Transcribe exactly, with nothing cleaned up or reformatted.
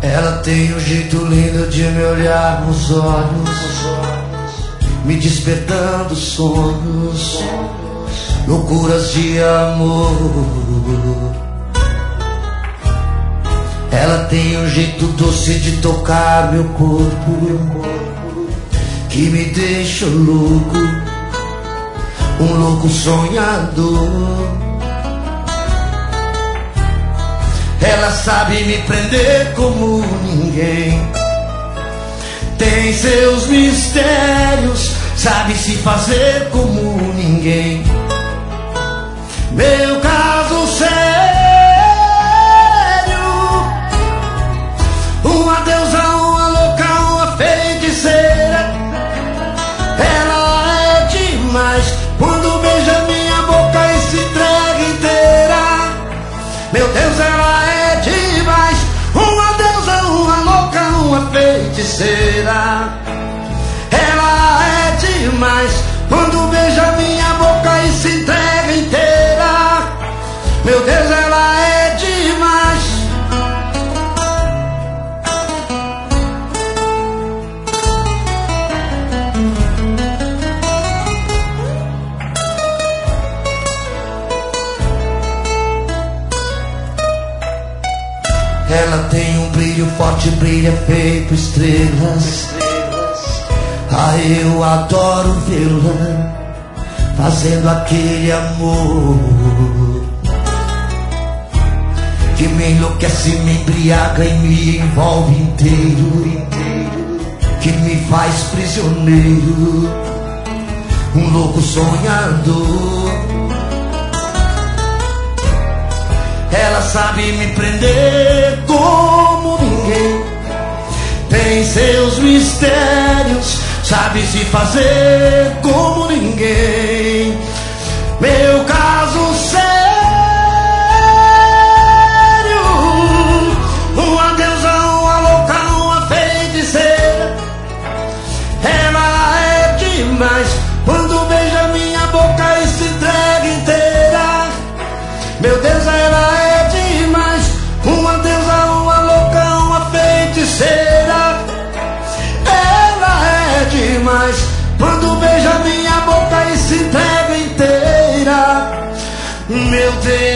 Ela tem um jeito lindo de me olhar nos olhos, me despertando sonhos, loucuras de amor. Ela tem um jeito doce de tocar meu corpo, que me deixa louco, um louco sonhador. Ela sabe me prender como ninguém, tem seus mistérios, sabe se fazer como ninguém. Meu caso sério, uma deusa, uma louca, uma feiticeira. Ela é demais, quando beija minha boca e se entrega inteira. Meu Deus, ela é demais, uma deusa, uma louca, uma feiticeira. Ela é demais, quando beija minha boca e se entrega inteira. Meu Deus, ela é demais. Ela tem um brilho forte, brilha feito estrelas. Ah, eu adoro vê-la fazendo aquele amor que me enlouquece, me embriaga e me envolve inteiro, que me faz prisioneiro, um louco sonhador. Ela sabe me prender como ninguém, tem seus mistérios, sabe se fazer como ninguém. Meu caso sério, uma deusa, uma louca, uma feiticeira. Ela é demais, quando beija minha boca e se entrega inteira. Meu Deus, ela é demais, uma deusa, uma louca, uma feiticeira. Ela é demais, quando beija minha boca e se entrega inteira. Meu Deus.